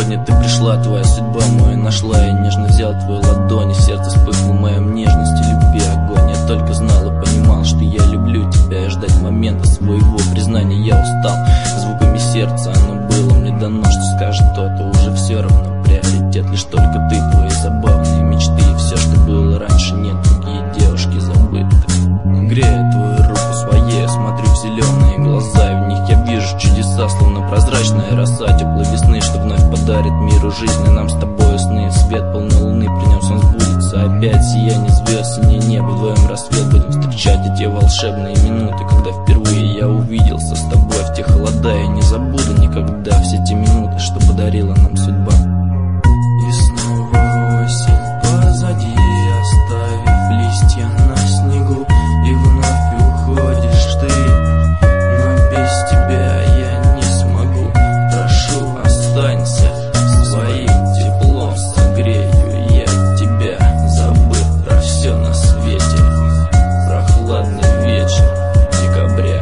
сегодня ты пришла, твоя судьба мою нашла. Я нежно взял твою ладонь, и сердце вспыхнуло моем нежности, любви огонь. Я только знал и понимал, что я люблю тебя, и ждать момента своего признания я устал. Звуками сердца оно было мне дано, что скажет кто-то, уже все равно приоритет. Лишь только ты, твои забавные мечты, и все, что было раньше, нет другие девушки забыты. Грея твою руку своей, смотрю в зеленые глаза, и в них я вижу чудеса, словно прозрачная роса теплой весны, что вновь подарит миру жизнь, и нам с тобою сны. Свет полной луны принес, он сбудется опять, сияние звезд, синее небо, вдвоем рассвет. Будем встречать эти волшебные минуты, когда впервые я увиделся с тобой в те холода. Я не забуду никогда все те минуты, что подарила нам судьба. И снова осень позади, оставив листья на снегу, и вновь уходишь ты, но без тебя я не смогу. Прошу, останься, своим теплом согрею я тебя, забыв про все на свете. Прохладный вечер декабря.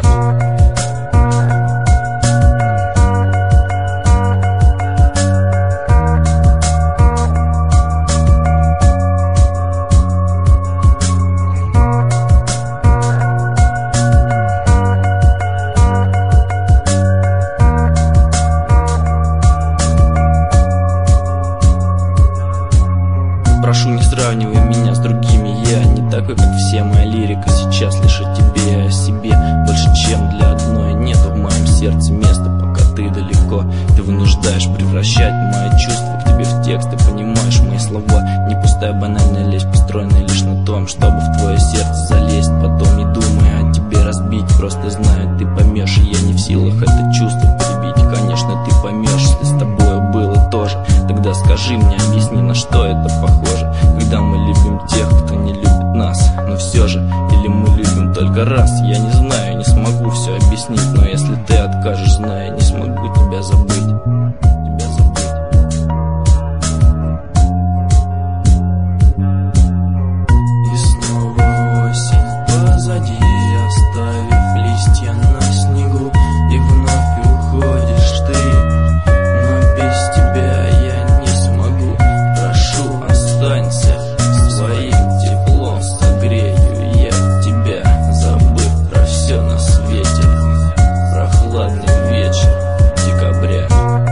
Прошу, не сравнивай меня с другими, я не такой, как все. Моя лирика сейчас лишь о тебе и о себе. Больше, чем для одной, нету в моем сердце места, пока ты далеко. Ты вынуждаешь превращать мои чувства к тебе в текст. Ты понимаешь мои слова, не пустая банальная лесть, построенная лишь на том, чтобы в твое сердце залезть. Потом не думая о тебе разбить, просто знаю, ты поймешь, и я не в силах это чувство перебить. Конечно, ты поймешь, если с тобой было тоже. Тогда скажи мне, объясни, на что это похоже, когда мы любим тех, кто не любит нас. Но все же, или мы любим только раз, я не знаю, не смогу все объяснить. Но если ты откажешь, зная, не смогу тебя забыть. Тебя забыть. И снова осень позади, оставив листья на снегу, и вновь уходишь ты, но без тебя я не смогу. Прошу, останься, своим теплом согрею я тебя, забыв про все на свете. Прохладный вечер декабря.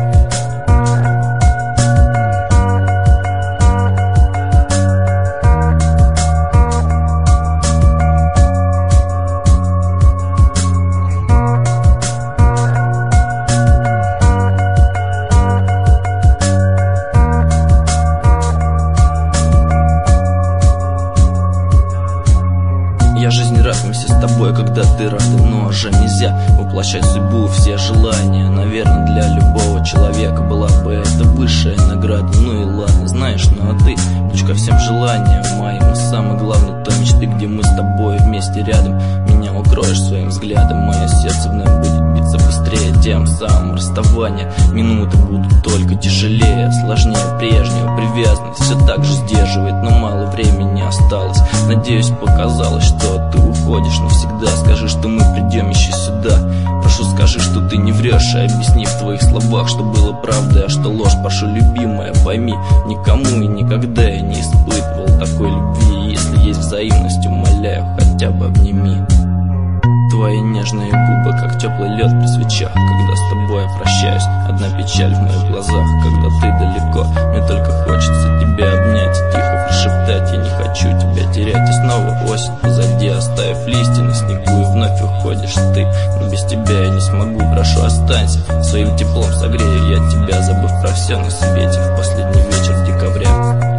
Я жизнь рад вместе с тобой, когда ты рядом, но уже нельзя воплощать судьбу, все желания. Наверное, для любого человека была бы это высшая награда. Ну и ладно, знаешь, ну а ты ключ ко всем желаниям моим. И самое главное, то мечты, где мы с тобой вместе рядом. Меня укроешь своим взглядом, мое сердце вновь будет биться быстрее. Тем самым расставания минуты будут только тяжелее, сложнее прежнего. Привязанность все так же сдерживает, но мало времени осталось. Надеюсь, показалось, что ты уходишь навсегда. Скажи, что мы придем еще сюда. Прошу, скажи, что ты не врешь, и объясни в твоих словах, что было правдой, а что ложь. Прошу, любимая, пойми, никому и никогда я не испытывал такой любви. И если есть взаимность, умоляю, хотя бы обними. Твои нежные губы, как теплый лед при свечах. Когда с тобой я прощаюсь, одна печаль в моих глазах. Когда ты далеко, мне только хочется тебя обнять и тихо прошептать: я не хочу тебя терять. И снова осень позади, оставив листья на снегу, и вновь уходишь ты, но без тебя я не смогу. Прошу, останься, своим теплом согрею я тебя, забыв про все на свете в последний вечер декабря.